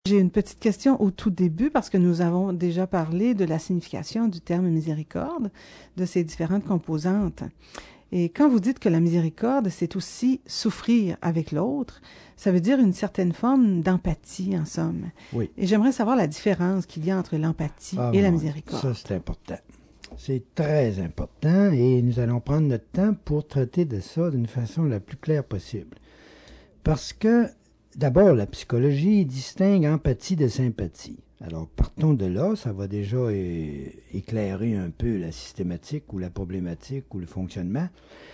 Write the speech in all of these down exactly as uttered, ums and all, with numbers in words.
J'ai une petite question au tout début parce que nous avons déjà parlé de la signification du terme miséricorde, de ses différentes composantes. Et quand vous dites que la miséricorde, c'est aussi souffrir avec l'autre, ça veut dire une certaine forme d'empathie, en somme. Oui. Et j'aimerais savoir la différence qu'il y a entre l'empathie Ah, et la bon, miséricorde. ça, c'est important. C'est très important et nous allons prendre notre temps pour traiter de ça d'une façon la plus claire possible. Parce que, d'abord, la psychologie distingue empathie de sympathie. Alors, partons de là, ça va déjà é- éclairer un peu la systématique ou la problématique ou le fonctionnement.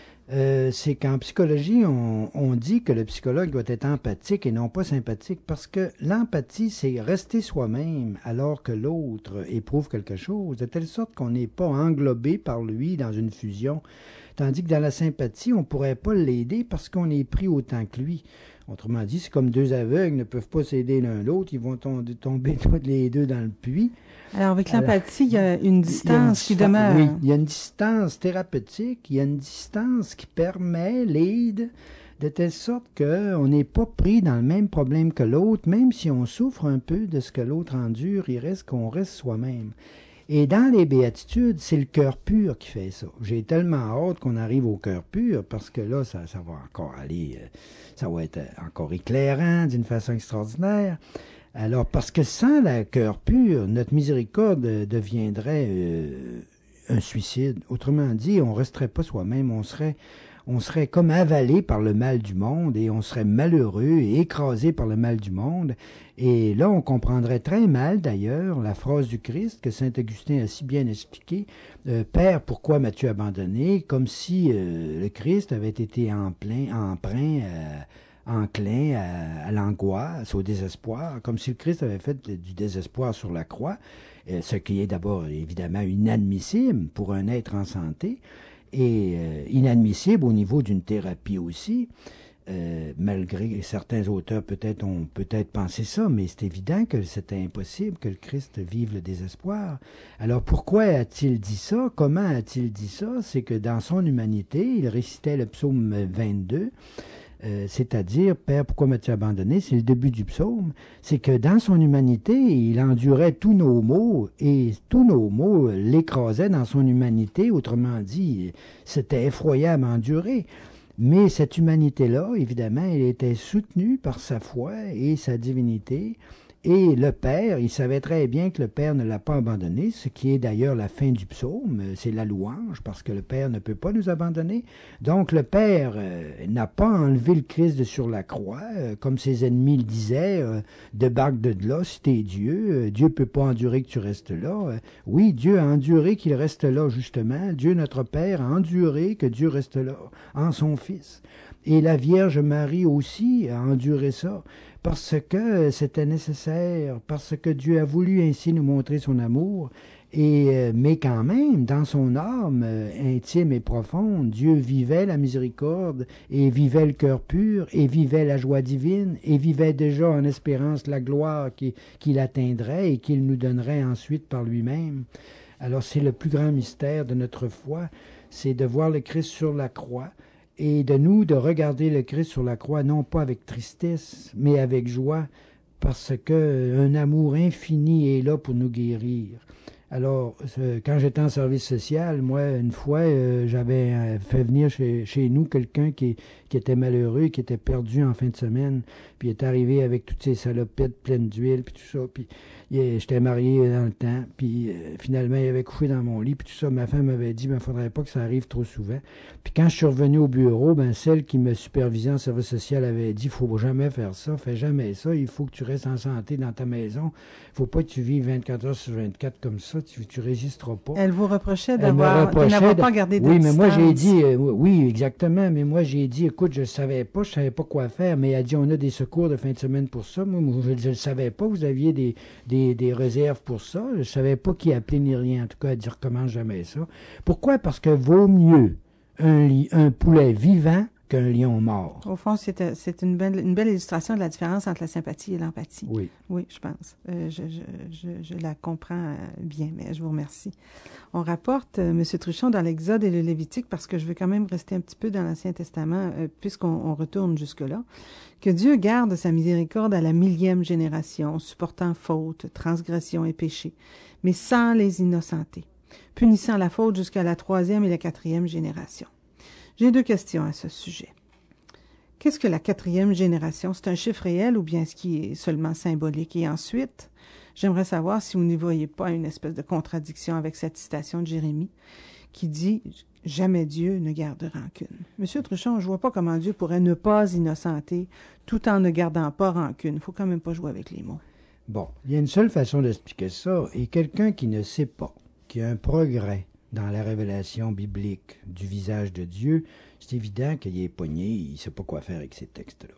Euh, c'est qu'en psychologie, on, on dit que le psychologue doit être empathique et non pas sympathique, parce que l'empathie, c'est rester soi-même alors que l'autre éprouve quelque chose, de telle sorte qu'on n'est pas englobé par lui dans une fusion. Tandis que dans la sympathie, on ne pourrait pas l'aider parce qu'on est pris autant que lui. Autrement dit, c'est comme deux aveugles ne peuvent pas s'aider l'un l'autre, ils vont tom- tomber tous les deux dans le puits. Alors, avec Alors, l'empathie, il y a une il y a une distance qui distan- demeure. Oui, il y a une distance thérapeutique, il y a une distance qui permet, l'aide, de telle sorte qu'on n'est pas pris dans le même problème que l'autre, même si on souffre un peu de ce que l'autre endure, il reste qu'on reste soi-même. Et dans les béatitudes, c'est le cœur pur qui fait ça. J'ai tellement hâte qu'on arrive au cœur pur, parce que là, ça, ça va encore aller, euh, ça va être encore éclairant d'une façon extraordinaire. Alors, parce que sans le cœur pur, notre miséricorde deviendrait euh, un suicide. Autrement dit, on ne resterait pas soi-même, on serait, on serait comme avalé par le mal du monde et on serait malheureux et écrasé par le mal du monde. Et là, on comprendrait très mal, d'ailleurs, la phrase du Christ que saint Augustin a si bien expliquée, euh, « Père, pourquoi m'as-tu abandonné ?» comme si euh, le Christ avait été en plein, emprunt à enclin à, à l'angoisse, au désespoir, comme si le Christ avait fait du désespoir sur la croix, euh, ce qui est d'abord évidemment inadmissible pour un être en santé, et euh, inadmissible au niveau d'une thérapie aussi, euh, malgré certains auteurs peut-être ont peut-être pensé ça, mais c'est évident que c'était impossible que le Christ vive le désespoir. Alors pourquoi a-t-il dit ça? Comment a-t-il dit ça? C'est que dans son humanité, il récitait le psaume vingt-deux, Euh, c'est-à-dire, Père, pourquoi m'as-tu abandonné? C'est le début du psaume. C'est que dans son humanité, il endurait tous nos maux et tous nos maux l'écrasaient dans son humanité. Autrement dit, c'était effroyable à endurer. Mais cette humanité-là, évidemment, elle était soutenue par sa foi et sa divinité. Et le Père, il savait très bien que le Père ne l'a pas abandonné, ce qui est d'ailleurs la fin du psaume, c'est la louange, parce que le Père ne peut pas nous abandonner. Donc le Père euh, n'a pas enlevé le Christ de sur la croix, euh, comme ses ennemis le disaient, euh, débarque de là, si t'es Dieu, euh, Dieu peut pas endurer que tu restes là. Euh, oui, Dieu a enduré qu'il reste là, justement. Dieu, notre Père, a enduré que Dieu reste là, en son Fils. Et la Vierge Marie aussi a enduré ça, parce que c'était nécessaire, parce que Dieu a voulu ainsi nous montrer son amour, et, euh, mais quand même, dans son âme euh, intime et profonde, Dieu vivait la miséricorde, et vivait le cœur pur, et vivait la joie divine, et vivait déjà en espérance la gloire qui, qu'il atteindrait et qu'il nous donnerait ensuite par lui-même. Alors c'est le plus grand mystère de notre foi, c'est de voir le Christ sur la croix, et de nous de regarder le Christ sur la croix, non pas avec tristesse, mais avec joie, parce qu'un amour infini est là pour nous guérir. Alors, euh, quand j'étais en service social, moi, une fois, euh, j'avais euh, fait venir chez, chez nous quelqu'un qui, qui était malheureux, qui était perdu en fin de semaine, puis il est arrivé avec toutes ses salopettes pleines d'huile, puis tout ça, puis il, j'étais marié dans le temps, puis euh, finalement, il avait couché dans mon lit, puis tout ça, ma femme m'avait dit, ben, faudrait pas que ça arrive trop souvent. Puis quand je suis revenu au bureau, ben, celle qui me supervisait en service social avait dit, faut jamais faire ça, fais jamais ça, il faut que tu restes en santé dans ta maison, faut pas que tu vives vingt-quatre heures sur vingt-quatre comme ça, tu, tu résisteras pas. Elle vous reprochait Elle me d'avoir, de reprochait n'avoir de- pas gardé de Oui, mais distance. moi j'ai dit, euh, oui, exactement, mais moi j'ai dit, écoute, je savais pas, je savais pas quoi faire, mais elle a dit, on a des secours de fin de semaine pour ça. Moi, moi, je ne savais pas, vous aviez des, des, des réserves pour ça. Je savais pas qui appeler ni rien, en tout cas, elle dit, recommence jamais ça. Pourquoi? Parce que vaut mieux un, li- un poulet vivant qu'un lion mort. Au fond, c'est, c'est une, belle, une belle illustration de la différence entre la sympathie et l'empathie. Oui. Oui, je pense. Euh, je, je, je, je la comprends bien, mais je vous remercie. On rapporte, euh, M. Truchon, dans l'Exode et le Lévitique, parce que je veux quand même rester un petit peu dans l'Ancien Testament, euh, puisqu'on on retourne jusque-là, que Dieu garde sa miséricorde à la millième génération, supportant faute, transgression et péché, mais sans les innocenter, punissant la faute jusqu'à la troisième et la quatrième génération. J'ai deux questions à ce sujet. Qu'est-ce que la quatrième génération? C'est un chiffre réel ou bien est-ce qu'il est seulement symbolique? Et ensuite, j'aimerais savoir si vous n'y voyez pas une espèce de contradiction avec cette citation de Jérémie qui dit « Jamais Dieu ne garde rancune ». Monsieur Truchon, je vois pas comment Dieu pourrait ne pas innocenter tout en ne gardant pas rancune. Il faut quand même pas jouer avec les mots. Bon, il y a une seule façon d'expliquer ça, et quelqu'un qui ne sait pas qu'il y a un progrès dans la révélation biblique du visage de Dieu, c'est évident qu'il est pogné, il ne sait pas quoi faire avec ces textes-là.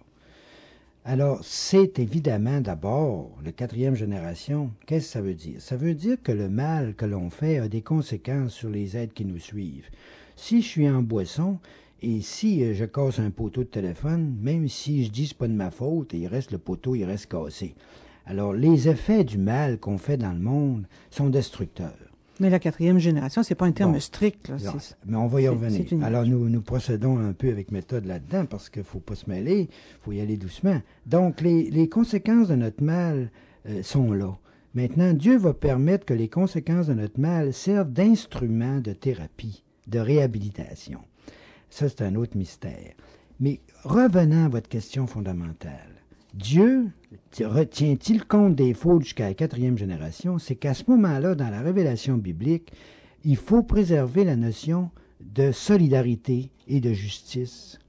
Alors, c'est évidemment d'abord, la quatrième génération, qu'est-ce que ça veut dire? Ça veut dire que le mal que l'on fait a des conséquences sur les êtres qui nous suivent. Si je suis en boisson, et si je casse un poteau de téléphone, même si je dis que ce n'est pas de ma faute, il reste le poteau, il reste cassé. Alors, les effets du mal qu'on fait dans le monde sont destructeurs. Mais la quatrième génération, c'est pas un terme bon, strict. Là, non, c'est, mais on va y c'est, revenir. C'est Alors, nous, nous procédons un peu avec méthode là-dedans parce qu'il ne faut pas se mêler, il faut y aller doucement. Donc, les, les conséquences de notre mal euh, sont là. Maintenant, Dieu va permettre que les conséquences de notre mal servent d'instrument de thérapie, de réhabilitation. Ça, c'est un autre mystère. Mais revenant à votre question fondamentale, Dieu retient-il compte des fautes jusqu'à la quatrième génération? C'est qu'à ce moment-là, dans la révélation biblique, il faut préserver la notion de solidarité et de justice.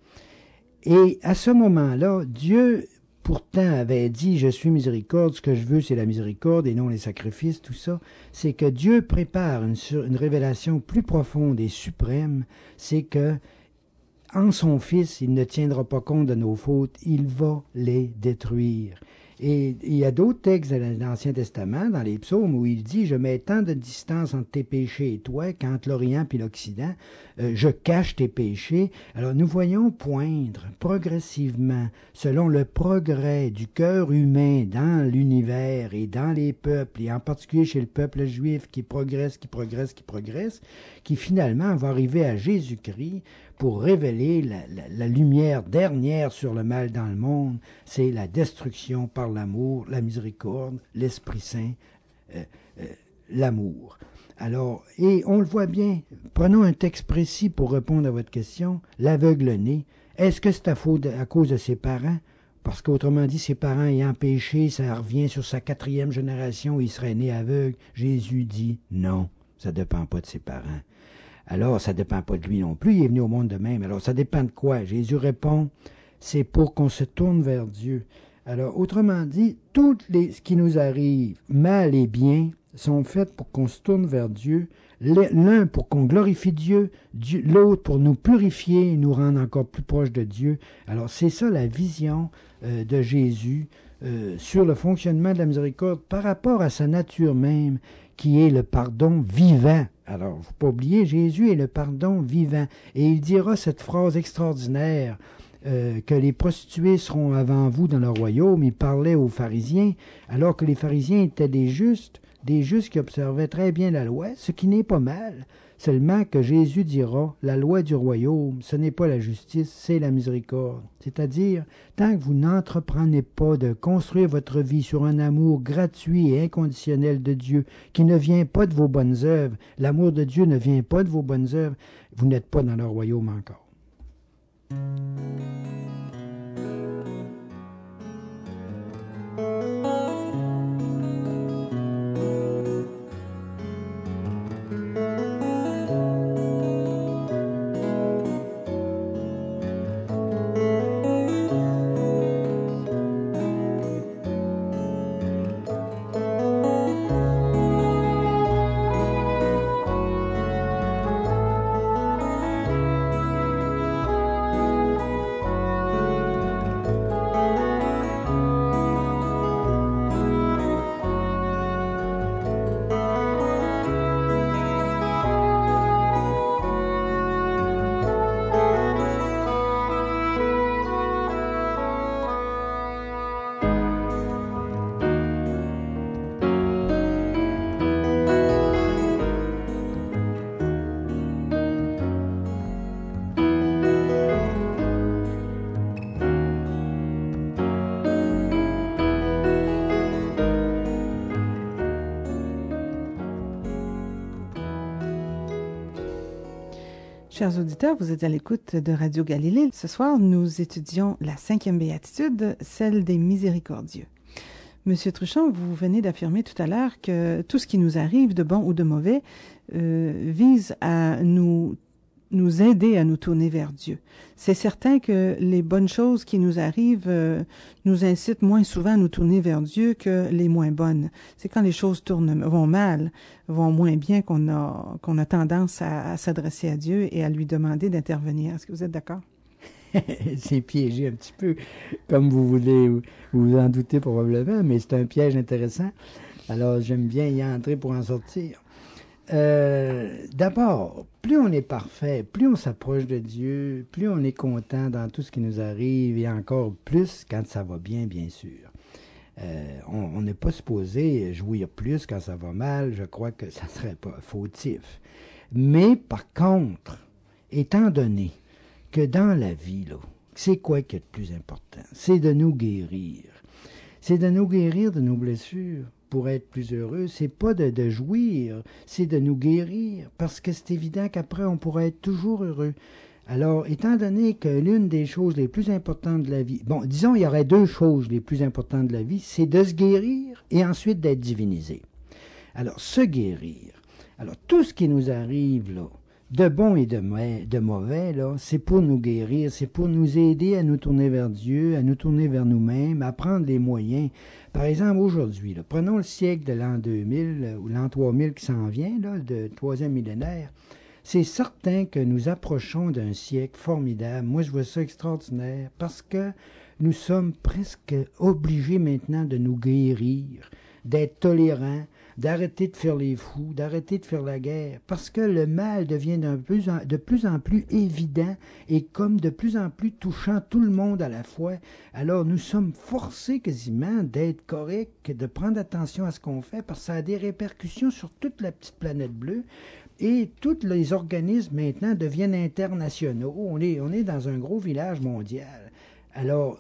Et à ce moment-là, Dieu, pourtant, avait dit « Je suis miséricorde, ce que je veux, c'est la miséricorde et non les sacrifices », tout ça. C'est que Dieu prépare une, une révélation plus profonde et suprême, c'est que en son Fils, il ne tiendra pas compte de nos fautes, il va les détruire. Et il y a d'autres textes de l'Ancien Testament, dans les psaumes, où il dit « Je mets tant de distance entre tes péchés et toi, qu'entre l'Orient et l'Occident, euh, je cache tes péchés. » Alors nous voyons poindre progressivement, selon le progrès du cœur humain dans l'univers et dans les peuples, et en particulier chez le peuple juif qui progresse, qui progresse, qui progresse, qui finalement va arriver à Jésus-Christ pour révéler la, la, la lumière dernière sur le mal dans le monde, c'est la destruction par l'amour, la miséricorde, l'Esprit Saint, euh, euh, l'amour. Alors, et on le voit bien, prenons un texte précis pour répondre à votre question, l'aveugle-né. Est-ce que c'est à, faute, à cause de ses parents? Parce qu'autrement dit, ses parents ayant péché, ça revient sur sa quatrième génération, où il serait né aveugle. Jésus dit non, ça ne dépend pas de ses parents. Alors, ça ne dépend pas de lui non plus, il est venu au monde de même. Alors, ça dépend de quoi? Jésus répond, c'est pour qu'on se tourne vers Dieu. Alors, autrement dit, tout les, ce qui nous arrive, mal et bien, sont faits pour qu'on se tourne vers Dieu. L'un pour qu'on glorifie Dieu, Dieu l'autre pour nous purifier et nous rendre encore plus proches de Dieu. Alors, c'est ça la vision euh, de Jésus euh, sur le fonctionnement de la miséricorde par rapport à sa nature même, qui est le pardon vivant. Alors, il ne faut pas oublier, Jésus est le pardon vivant. Et il dira cette phrase extraordinaire, euh, que les prostituées seront avant vous dans le royaume. Il parlait aux pharisiens, alors que les pharisiens étaient des justes, des justes qui observaient très bien la loi, ce qui n'est pas mal. Seulement que Jésus dira, la loi du royaume, ce n'est pas la justice, c'est la miséricorde. C'est-à-dire, tant que vous n'entreprenez pas de construire votre vie sur un amour gratuit et inconditionnel de Dieu, qui ne vient pas de vos bonnes œuvres, l'amour de Dieu ne vient pas de vos bonnes œuvres, vous n'êtes pas dans le royaume encore. Chers auditeurs, vous êtes à l'écoute de Radio Galilée. Ce soir, nous étudions la cinquième béatitude, celle des miséricordieux. Monsieur Truchon, vous venez d'affirmer tout à l'heure que tout ce qui nous arrive, de bon ou de mauvais, euh, vise à nous, nous aider à nous tourner vers Dieu. C'est certain que les bonnes choses qui nous arrivent euh, nous incitent moins souvent à nous tourner vers Dieu que les moins bonnes. C'est quand les choses tournent, vont mal, vont moins bien qu'on a, qu'on a tendance à, à s'adresser à Dieu et à lui demander d'intervenir. Est-ce que vous êtes d'accord? C'est piégé un petit peu, comme vous voulez, vous vous en doutez probablement, mais c'est un piège intéressant. Alors, j'aime bien y entrer pour en sortir. Euh, d'abord, plus on est parfait, plus on s'approche de Dieu, plus on est content dans tout ce qui nous arrive, et encore plus quand ça va bien, bien sûr. Euh, on n'est pas supposé jouir plus quand ça va mal, je crois que ça ne serait pas fautif. Mais par contre, étant donné que dans la vie, là, c'est quoi qui est le plus important? C'est de nous guérir. C'est de nous guérir de nos blessures pour être plus heureux. C'est pas de, de jouir, c'est de nous guérir. Parce que c'est évident qu'après, on pourra être toujours heureux. Alors, étant donné que l'une des choses les plus importantes de la vie... Bon, disons, il y aurait deux choses les plus importantes de la vie, c'est de se guérir et ensuite d'être divinisé. Alors, se guérir. Alors, tout ce qui nous arrive, là, de bon et de, de mauvais, là, c'est pour nous guérir, c'est pour nous aider à nous tourner vers Dieu, à nous tourner vers nous-mêmes, à prendre les moyens. Par exemple, aujourd'hui, là, prenons le siècle de l'an deux mille, ou l'an trois mille qui s'en vient, là, le troisième millénaire. C'est certain que nous approchons d'un siècle formidable. Moi, je vois ça extraordinaire, parce que nous sommes presque obligés maintenant de nous guérir, d'être tolérants, d'arrêter de faire les fous, d'arrêter de faire la guerre, parce que le mal devient de plus en, de plus en plus évident et comme de plus en plus touchant tout le monde à la fois. Alors nous sommes forcés quasiment d'être corrects, de prendre attention à ce qu'on fait, parce que ça a des répercussions sur toute la petite planète bleue. Et tous les organismes maintenant deviennent internationaux. On est, on est dans un gros village mondial. Alors,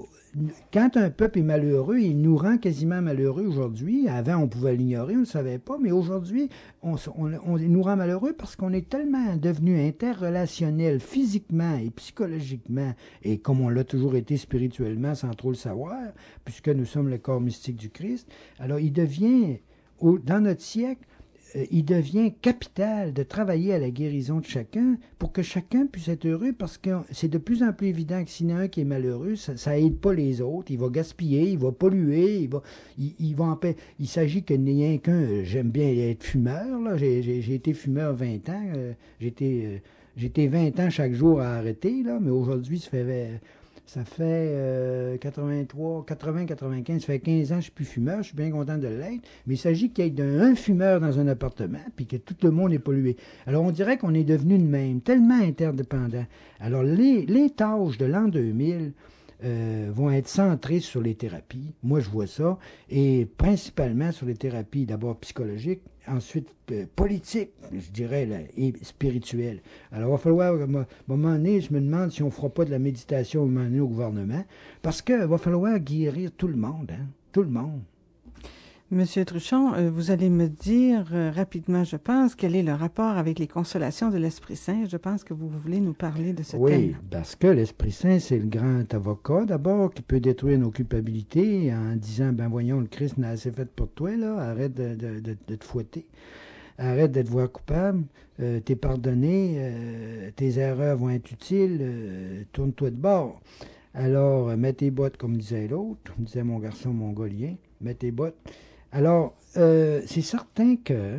quand un peuple est malheureux, il nous rend quasiment malheureux aujourd'hui. Avant, on pouvait l'ignorer, on ne le savait pas, mais aujourd'hui, on, on, on nous rend malheureux parce qu'on est tellement devenu interrelationnel physiquement et psychologiquement, et comme on l'a toujours été spirituellement sans trop le savoir, puisque nous sommes le corps mystique du Christ. Alors, il devient, au, dans notre siècle, il devient capital de travailler à la guérison de chacun pour que chacun puisse être heureux, parce que c'est de plus en plus évident que s'il y en a un qui est malheureux, ça, ça aide pas les autres, il va gaspiller, il va polluer, il va, il, il va en paix. Il s'agit que n'y ait qu'un, j'aime bien être fumeur, là, j'ai, j'ai, j'ai été fumeur vingt ans, euh, j'étais, euh, j'étais vingt ans chaque jour à arrêter, là, mais aujourd'hui, ça fait... Ça fait euh, quatre-vingt-trois, quatre-vingts, quatre-vingt-quinze, ça fait quinze ans que je suis plus fumeur, je suis bien content de l'être, mais il s'agit qu'il y ait d'un fumeur dans un appartement, puis que tout le monde est pollué. Alors on dirait qu'on est devenu de même, tellement interdépendant. Alors les, les tâches de l'an deux mille euh, vont être centrées sur les thérapies, moi je vois ça, et principalement sur les thérapies d'abord psychologiques, ensuite euh, politiques, je dirais, là, et spirituelles. Alors, il va falloir, à un moment donné, je me demande si on ne fera pas de la méditation à un moment donné au gouvernement, parce qu'il va falloir guérir tout le monde, hein, tout le monde. Monsieur Truchon, euh, vous allez me dire euh, rapidement, je pense, quel est le rapport avec les consolations de l'Esprit Saint. Je pense que vous voulez nous parler de ce oui, thème. Oui, parce que l'Esprit Saint, c'est le grand avocat, d'abord, qui peut détruire nos culpabilités en disant, ben voyons, le Christ n'a assez fait pour toi, là, arrête de, de, de, de te fouetter. Arrête de te voir coupable, euh, t'es pardonné, euh, tes erreurs vont être utiles, euh, tourne-toi de bord. Alors, euh, mets tes bottes, comme disait l'autre, disait mon garçon mongolien, mets tes bottes. Alors, euh, c'est certain que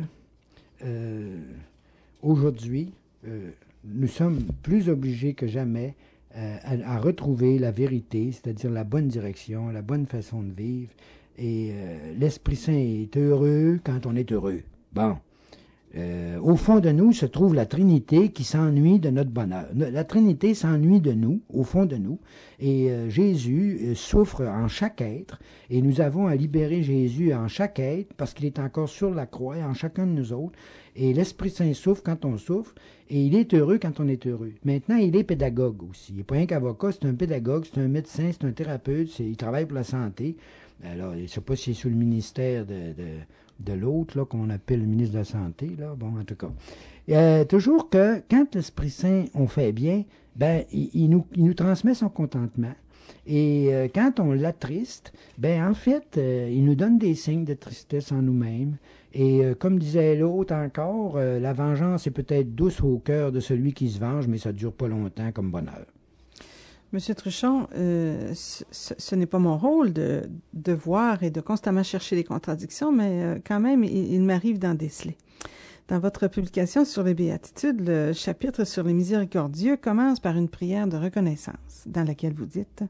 euh, aujourd'hui, euh, nous sommes plus obligés que jamais euh, à, à retrouver la vérité, c'est-à-dire la bonne direction, la bonne façon de vivre. Et euh, l'Esprit Saint est heureux quand on est heureux. Bon. Euh, au fond de nous se trouve la Trinité qui s'ennuie de notre bonheur. La Trinité s'ennuie de nous, au fond de nous, et euh, Jésus euh, souffre en chaque être, et nous avons à libérer Jésus en chaque être, parce qu'il est encore sur la croix, en chacun de nous autres, et l'Esprit Saint souffre quand on souffre, et il est heureux quand on est heureux. Maintenant, il est pédagogue aussi. Il n'est pas rien qu'avocat, c'est un pédagogue, c'est un médecin, c'est un thérapeute, c'est, il travaille pour la santé. Alors, je ne sais pas si c'est sous le ministère de, de, de l'autre, là, qu'on appelle le ministre de la Santé, là. Bon, en tout cas. Euh, toujours que, quand l'Esprit Saint, on fait bien, ben, il, il, nous, il nous transmet son contentement. Et euh, quand on l'attriste, ben, en fait, euh, il nous donne des signes de tristesse en nous-mêmes. Et euh, comme disait l'autre encore, euh, la vengeance est peut-être douce au cœur de celui qui se venge, mais ça ne dure pas longtemps comme bonheur. Monsieur Truchon, euh, ce, ce n'est pas mon rôle de, de voir et de constamment chercher les contradictions, mais euh, quand même, il, il m'arrive d'en déceler. Dans votre publication sur les béatitudes, le chapitre sur les miséricordieux commence par une prière de reconnaissance, dans laquelle vous dites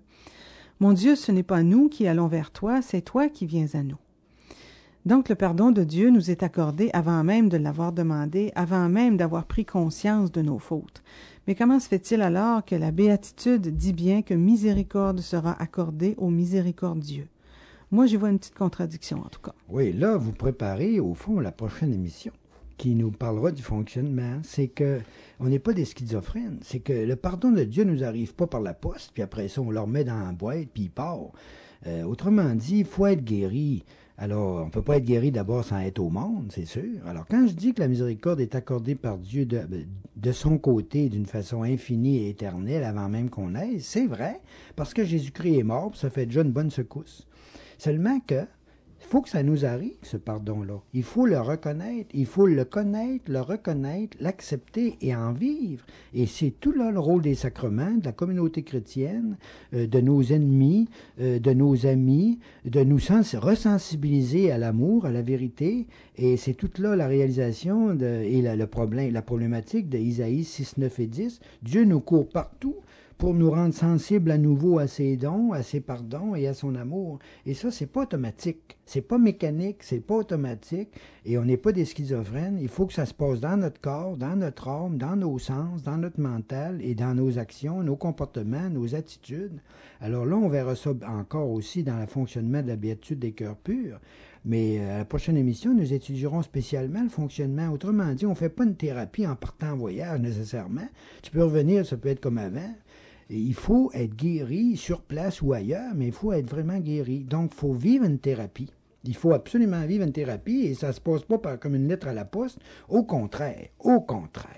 « Mon Dieu, ce n'est pas nous qui allons vers toi, c'est toi qui viens à nous. » Donc, le pardon de Dieu nous est accordé avant même de l'avoir demandé, avant même d'avoir pris conscience de nos fautes. Mais comment se fait-il alors que la béatitude dit bien que miséricorde sera accordée aux miséricordieux? Moi, j'y vois une petite contradiction, en tout cas. Oui, là, vous préparez, au fond, la prochaine émission qui nous parlera du fonctionnement. C'est que on n'est pas des schizophrènes. C'est que le pardon de Dieu ne nous arrive pas par la poste, puis après ça, on le remet dans la boîte, puis il part. Euh, autrement dit, il faut être guéri. Alors, on ne peut pas être guéri d'abord sans être au monde, c'est sûr. Alors, quand je dis que la miséricorde est accordée par Dieu de, de son côté d'une façon infinie et éternelle avant même qu'on aille, c'est vrai, parce que Jésus-Christ est mort, ça fait déjà une bonne secousse. Seulement que, il faut que ça nous arrive, ce pardon-là. Il faut le reconnaître, il faut le connaître, le reconnaître, l'accepter et en vivre. Et c'est tout là le rôle des sacrements, de la communauté chrétienne, euh, de nos ennemis, euh, de nos amis, de nous sens- resensibiliser à l'amour, à la vérité. Et c'est toute là la réalisation de, et la, le problème, la problématique de Isaïe six, neuf et dix. Dieu nous court partout pour nous rendre sensibles à nouveau à ses dons, à ses pardons et à son amour. Et ça, c'est pas automatique. C'est pas mécanique, c'est pas automatique. Et on n'est pas des schizophrènes. Il faut que ça se passe dans notre corps, dans notre âme, dans nos sens, dans notre mental et dans nos actions, nos comportements, nos attitudes. Alors là, on verra ça encore aussi dans le fonctionnement de la béatitude des cœurs purs. Mais à la prochaine émission, nous étudierons spécialement le fonctionnement. Autrement dit, on ne fait pas une thérapie en partant en voyage nécessairement. Tu peux revenir, ça peut être comme avant. Il faut être guéri sur place ou ailleurs, mais il faut être vraiment guéri. Donc, il faut vivre une thérapie. Il faut absolument vivre une thérapie et ça ne se passe pas par, comme une lettre à la poste. Au contraire, au contraire.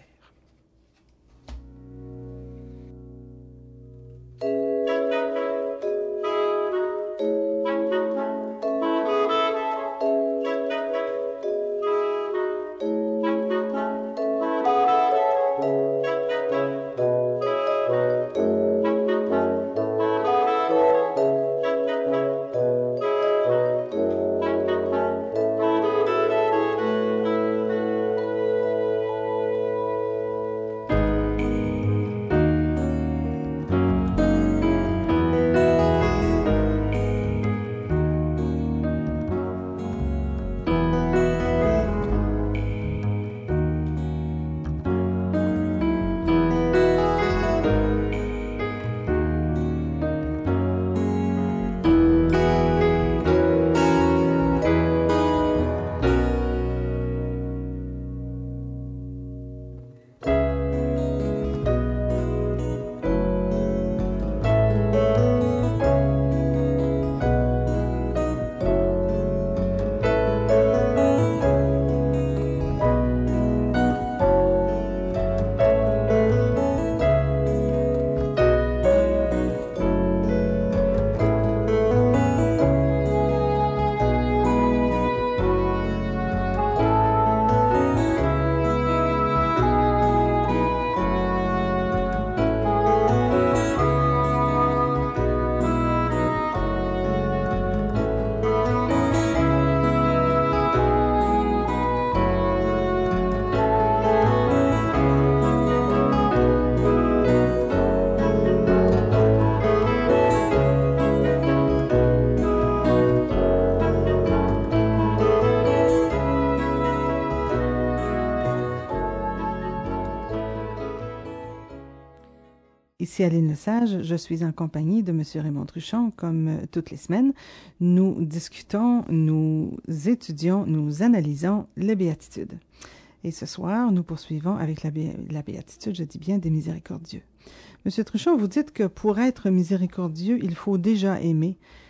Ici Aline Lesage, je suis en compagnie de M. Raymond Truchon, comme euh, toutes les semaines. Nous discutons, nous étudions, nous analysons les béatitudes. Et ce soir, nous poursuivons avec la, bé la béatitude, je dis bien, des miséricordieux. M. Truchon, vous dites que pour être miséricordieux, il faut déjà aimer.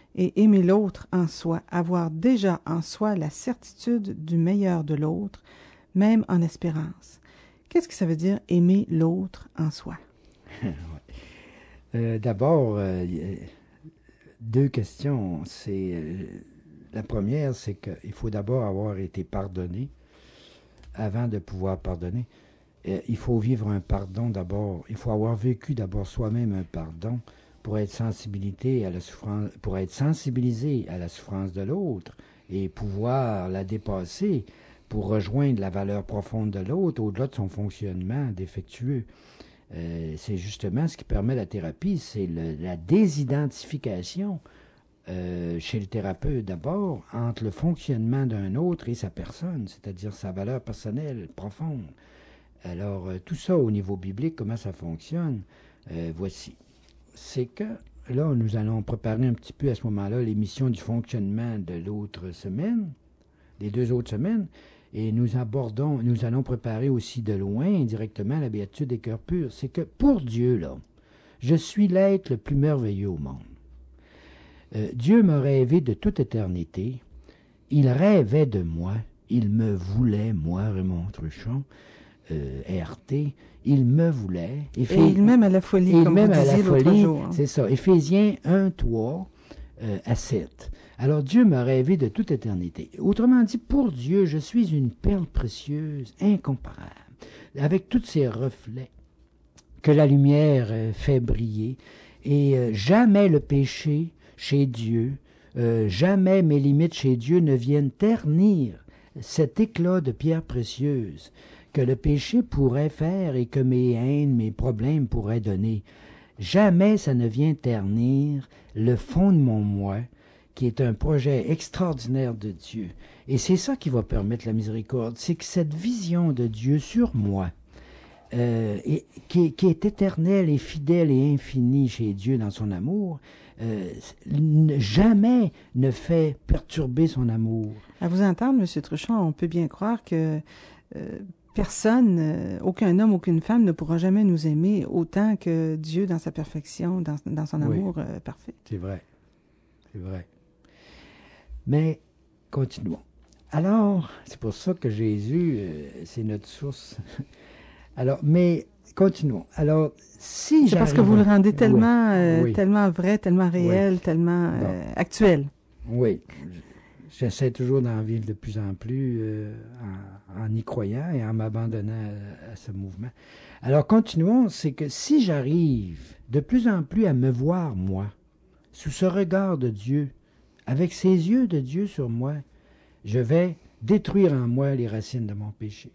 et aimer l'autre en soi, avoir déjà en soi la certitude du meilleur de l'autre, même en espérance. Qu'est-ce que ça veut dire aimer l'autre en soi? euh, D'abord, euh, deux questions. C'est euh, la première, c'est qu'il faut d'abord avoir été pardonné avant de pouvoir pardonner. Euh, il faut vivre un pardon d'abord. Il faut avoir vécu d'abord soi-même un pardon pour être sensibilité à la souffrance, pour être sensibilisé à la souffrance de l'autre et pouvoir la dépasser pour rejoindre la valeur profonde de l'autre au-delà de son fonctionnement défectueux. Euh, c'est justement ce qui permet la thérapie, c'est le, la désidentification euh, chez le thérapeute d'abord entre le fonctionnement d'un autre et sa personne, c'est-à-dire sa valeur personnelle profonde. Alors, euh, tout ça au niveau biblique, comment ça fonctionne, euh, voici. C'est que là, nous allons préparer un petit peu à ce moment-là l'émission du fonctionnement de l'autre semaine, des deux autres semaines, et nous abordons, nous allons préparer aussi de loin, indirectement, la béatitude des cœurs purs. C'est que pour Dieu, là, je suis l'être le plus merveilleux au monde. Euh, Dieu m'a rêvé de toute éternité. Il rêvait de moi. Il me voulait, moi, Raymond Truchon, euh, R T. Il me voulait. Éph... Et il m'aime à la folie, et comme même vous disiez l'autre jour. Hein. C'est ça. Éphésiens un, trois euh, à sept. Alors Dieu m'a rêvé de toute éternité. Autrement dit, pour Dieu, je suis une perle précieuse, incomparable, avec tous ces reflets que la lumière euh, fait briller. Et euh, jamais le péché chez Dieu, euh, jamais mes limites chez Dieu ne viennent ternir cet éclat de pierre précieuse que le péché pourrait faire et que mes haines, mes problèmes pourraient donner. Jamais ça ne vient ternir le fond de mon moi, qui est un projet extraordinaire de Dieu. Et c'est ça qui va permettre la miséricorde, c'est que cette vision de Dieu sur moi, euh, et, qui, qui est éternelle et fidèle et infinie chez Dieu dans son amour, euh, jamais ne fait perturber son amour. À vous entendre, M. Truchon, on peut bien croire que euh, personne, euh, aucun homme, aucune femme ne pourra jamais nous aimer autant que Dieu dans sa perfection, dans, dans son amour oui, euh, parfait. C'est vrai, c'est vrai. Mais continuons. Alors, c'est pour ça que Jésus, euh, c'est notre source. Alors, mais continuons. Alors, si c'est parce que vous le rendez tellement, oui, euh, oui. tellement vrai, tellement réel, oui. tellement bon. euh, actuel. Oui. J'essaie toujours d'en vivre de plus en plus euh, en, en y croyant et en m'abandonnant à, à ce mouvement. Alors, continuons. C'est que si j'arrive de plus en plus à me voir, moi, sous ce regard de Dieu, avec ces yeux de Dieu sur moi, je vais détruire en moi les racines de mon péché.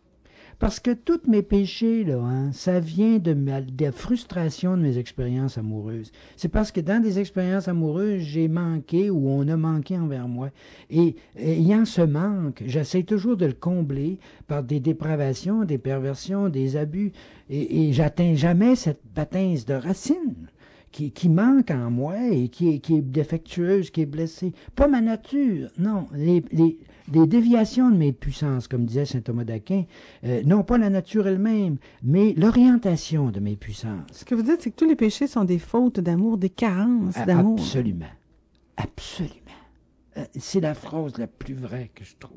Parce que tous mes péchés, là, hein, ça vient de, ma, de la frustration de mes expériences amoureuses. C'est parce que dans des expériences amoureuses, j'ai manqué ou on a manqué envers moi. Et ayant ce manque, j'essaie toujours de le combler par des dépravations, des perversions, des abus. Et, et j'atteins jamais cette baptême de racines. Qui, qui manque en moi et qui est, qui est défectueuse, qui est blessée. Pas ma nature, non. Les, les, les déviations de mes puissances, comme disait saint Thomas d'Aquin, euh, non pas la nature elle-même, mais l'orientation de mes puissances. Ce que vous dites, c'est que tous les péchés sont des fautes d'amour, des carences d'amour. Absolument. Absolument. Euh, c'est la phrase la plus vraie que je trouve.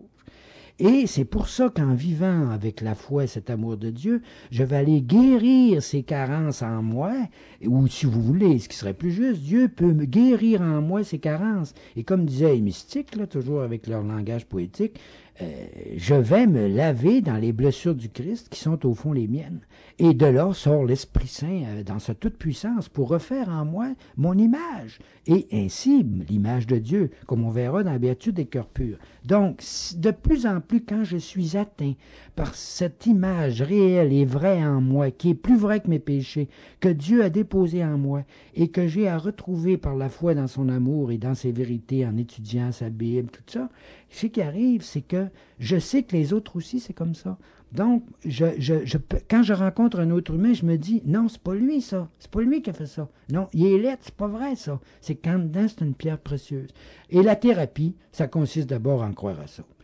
Et c'est pour ça qu'en vivant avec la foi cet amour de Dieu, je vais aller guérir ces carences en moi, ou si vous voulez, ce qui serait plus juste, Dieu peut me guérir en moi ces carences. Et comme disaient les mystiques, là, toujours avec leur langage poétique, euh, je vais me laver dans les blessures du Christ qui sont au fond les miennes. Et de là sort l'Esprit Saint euh, dans sa toute-puissance pour refaire en moi mon image. Et ainsi, l'image de Dieu, comme on verra dans la béatitude des cœurs purs. Donc, de plus en plus, quand je suis atteint par cette image réelle et vraie en moi, qui est plus vraie que mes péchés, que Dieu a déposée en moi, et que j'ai à retrouver par la foi dans son amour et dans ses vérités, en étudiant sa Bible, tout ça, ce qui arrive, c'est que je sais que les autres aussi, c'est comme ça. Donc, je, je, je, quand je rencontre un autre humain, je me dis, non, c'est pas lui, ça. C'est pas lui qui a fait ça. Non, il est laid, c'est pas vrai, ça. C'est qu'en dedans, c'est une pierre précieuse. Et la thérapie, ça consiste d'abord à en croire à ça.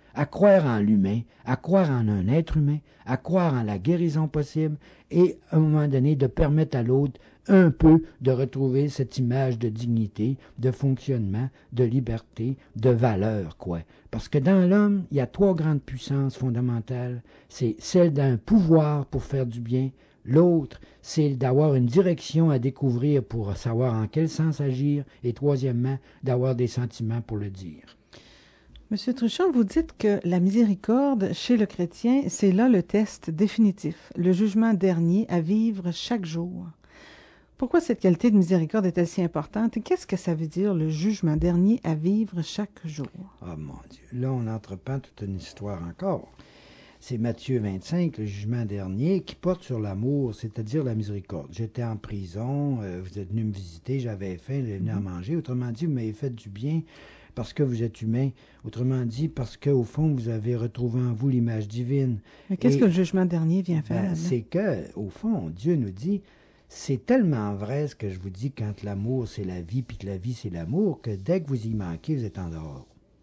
à croire en l'humain, à croire en un être humain, à croire en la guérison possible et, à un moment donné, de permettre à l'autre un peu de retrouver cette image de dignité, de fonctionnement, de liberté, de valeur, quoi. Parce que dans l'homme, il y a trois grandes puissances fondamentales. C'est celle d'un pouvoir pour faire du bien. L'autre, c'est d'avoir une direction à découvrir pour savoir en quel sens agir. Et troisièmement, d'avoir des sentiments pour le dire. Monsieur Truchon, vous dites que la miséricorde, chez le chrétien, c'est là le test définitif, le jugement dernier à vivre chaque jour. Pourquoi cette qualité de miséricorde est-elle si importante et qu'est-ce que ça veut dire, le jugement dernier à vivre chaque jour? Ah, mon Dieu, là, on entreprend toute une histoire encore. C'est Matthieu vingt-cinq, le jugement dernier, qui porte sur l'amour, c'est-à-dire la miséricorde. J'étais en prison, euh, vous êtes venu me visiter, j'avais faim, j'étais venu à manger. Autrement dit, vous m'avez fait du bien parce que vous êtes humain. Autrement dit, parce qu'au fond, vous avez retrouvé en vous l'image divine. Mais qu'est-ce Et, que le jugement dernier vient faire? Ben, c'est que, au fond, Dieu nous dit, c'est tellement vrai ce que je vous dis quand l'amour c'est la vie, puis que la vie c'est l'amour, que dès que vous y manquez, vous êtes en dehors.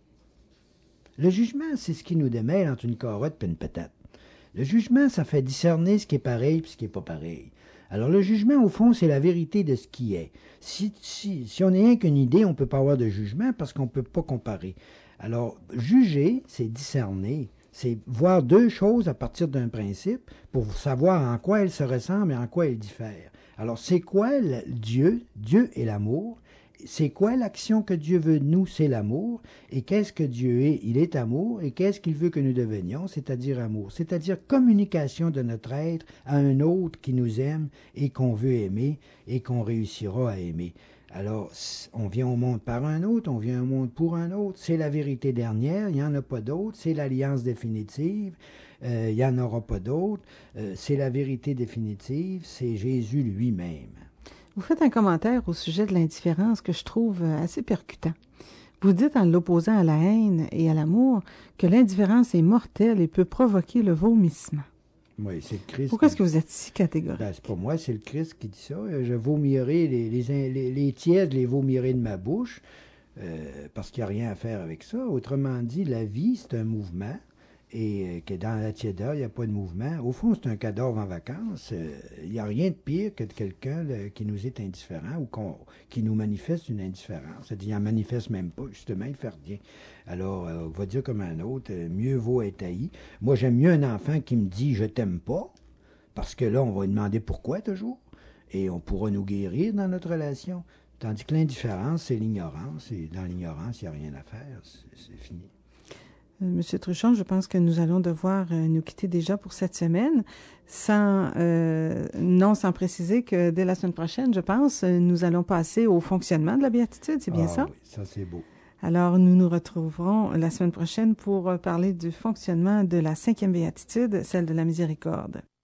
Le jugement, c'est ce qui nous démêle entre une carotte et une patate. Le jugement, ça fait discerner ce qui est pareil et ce qui n'est pas pareil. Alors le jugement, au fond, c'est la vérité de ce qui est. Si, si, si on n'est rien qu'une idée, on ne peut pas avoir de jugement parce qu'on ne peut pas comparer. Alors, juger, c'est discerner. C'est voir deux choses à partir d'un principe pour savoir en quoi elles se ressemblent et en quoi elles diffèrent. Alors, c'est quoi le Dieu? Dieu est l'amour. C'est quoi l'action que Dieu veut de nous? C'est l'amour. Et qu'est-ce que Dieu est? Il est amour. Et qu'est-ce qu'il veut que nous devenions? C'est-à-dire amour. C'est-à-dire communication de notre être à un autre qui nous aime et qu'on veut aimer et qu'on réussira à aimer. Alors, on vient au monde par un autre, on vient au monde pour un autre. C'est la vérité dernière, il n'y en a pas d'autre. C'est l'alliance définitive, euh, il n'y en aura pas d'autre. Euh, c'est la vérité définitive, c'est Jésus lui-même. Vous faites un commentaire au sujet de l'indifférence que je trouve assez percutant. Vous dites, en l'opposant à la haine et à l'amour, que l'indifférence est mortelle et peut provoquer le vomissement. Oui, c'est le Christ. Pourquoi est-ce que vous êtes si catégorique? Ben, c'est pas moi, c'est le Christ qui dit ça. Je vomirai les, les, les, les tièdes, les vomirai de ma bouche, euh, parce qu'il n'y a rien à faire avec ça. Autrement dit, la vie, c'est un mouvement, et euh, que dans la tiédeur, il n'y a pas de mouvement. Au fond, c'est un cadavre en vacances. Il euh, n'y a rien de pire que de quelqu'un là, qui nous est indifférent ou qu'on, qui nous manifeste une indifférence. C'est-à-dire, il n'en manifeste même pas, justement, il ne fait rien. Alors, euh, on va dire comme un autre, euh, mieux vaut être haï. Moi, j'aime mieux un enfant qui me dit « je t'aime pas », parce que là, on va lui demander pourquoi toujours, et on pourra nous guérir dans notre relation. Tandis que l'indifférence, c'est l'ignorance, et dans l'ignorance, il n'y a rien à faire, c'est, c'est fini. Monsieur Truchon, je pense que nous allons devoir euh, nous quitter déjà pour cette semaine, sans euh, non sans préciser que dès la semaine prochaine, je pense, nous allons passer au fonctionnement de la béatitude, c'est bien ah, ça? Oui, ça c'est beau. Alors, nous nous retrouverons la semaine prochaine pour parler du fonctionnement de la cinquième béatitude, celle de la miséricorde.